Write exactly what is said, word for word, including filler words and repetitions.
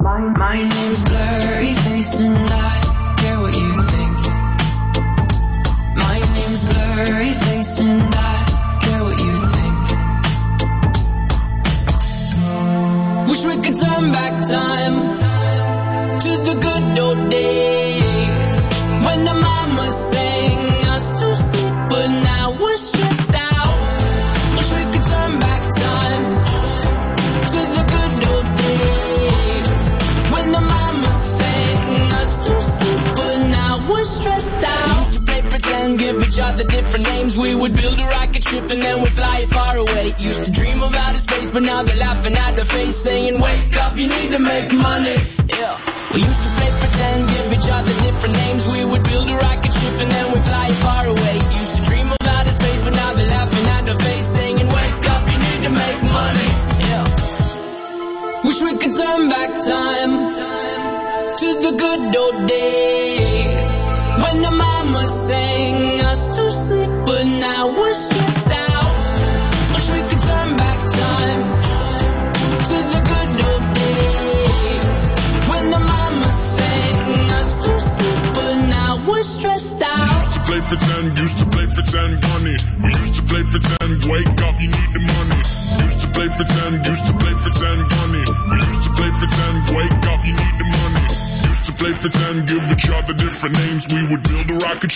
My name's Blurry Face and I care what you think. My name's Blurry Face and I care what you think. Wish we could turn back time to the good old days when the mama sang us to sleep, but now we're stressed out. Wish we could turn back time to the good old days when the mama sang us to sleep, but now we're stressed out. We used to play pretend, give each other different names. We would build a rocket ship and then we'd fly it far away. Used to dream of outer space, but now they're laughing at the face, saying wake up, you need to make money. Yeah. We used to play pretend, give each other different names. We would build a rocket ship and then we'd fly it far away. Used to dream of outer space, but now they're laughing at the face, saying wake up, you need to make money. Yeah. Wish we could turn back time to the good old days when the mama sang us to sleep, but now we're stressed out. Wish we could turn back time to the good old days when the mama sang us to sleep, but now we're stressed out. We used to play pretend, used to play pretend, funny. We used to play pretend, wake up, you need the money. Used to play pretend, used to play pretend, funny. We used to play pretend, wake up, you need the money. Used to play pretend, give each other different names. We would build a rocket